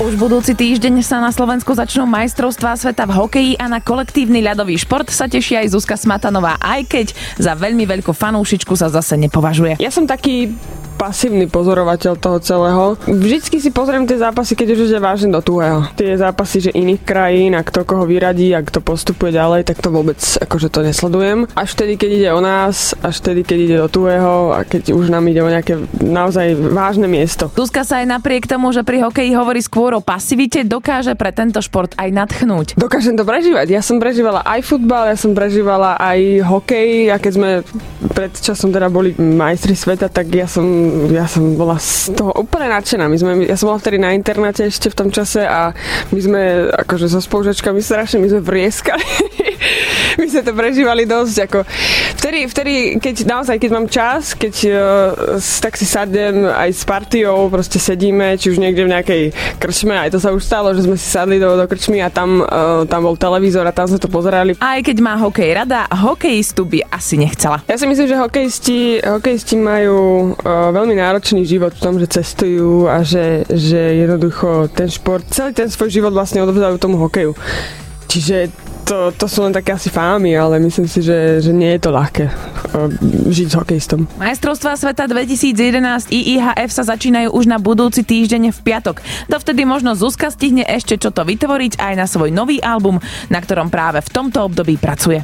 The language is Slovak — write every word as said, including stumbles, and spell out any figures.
Už budúci týždeň sa na Slovensku začnú majstrovstvá sveta v hokeji a na kolektívny ľadový šport sa teší aj Zuzka Smatanová, aj keď za veľmi veľkú fanúšičku sa zase nepovažuje. Ja som taký pasívny pozorovateľ toho celého. Vždycky si pozriem tie zápasy, keď už je vážne do tuhého. Tie zápasy, že iných krajín a kto koho vyradí a kto postupuje ďalej, tak to vôbec akože to nesledujem. Až vtedy, keď ide o nás, až vtedy, keď ide do tuhého a keď už nám ide o nejaké naozaj vážne miesto. Zuzka sa aj napriek tomu, že pri hokeji hovorí skôr o pasivite, dokáže pre tento šport aj nadchnúť. Dokážem to prežívať. Ja som prežívala aj futbal, ja som prežívala aj hokej a keď sme pred časom teda boli majstri sveta, tak ja som ja som bola z toho úplne nadšená. My sme, ja som bola vtedy na internáte ešte v tom čase a my sme akože so spolužiačkami strašne, my sme vrieskali. My sme to prežívali dosť. Ako vtedy, vtedy, keď naozaj, keď mám čas, keď uh, tak si sadnem aj s partiou, proste sedíme, či už niekde v nejakej krčme, aj to sa už stalo, že sme si sadli do, do krčmy a tam, uh, tam bol televízor a tam sme to pozerali. Aj keď má hokej rada, hokejistu by asi nechcela. Ja si myslím, že hokejisti, hokejisti majú uh, veľmi náročný život v tom, že cestujú a že, že jednoducho ten šport, celý ten svoj život vlastne odovzdajú tomu hokeju. Čiže To, to sú len také asi fámy, ale myslím si, že, že nie je to ľahké uh, žiť s hokejistom. Majstrovstvá sveta dvetisícjedenásť í í há ef sa začínajú už na budúci týždeň v piatok. Dovtedy možno Zuzka stihne ešte čo to vytvoriť aj na svoj nový album, na ktorom práve v tomto období pracuje.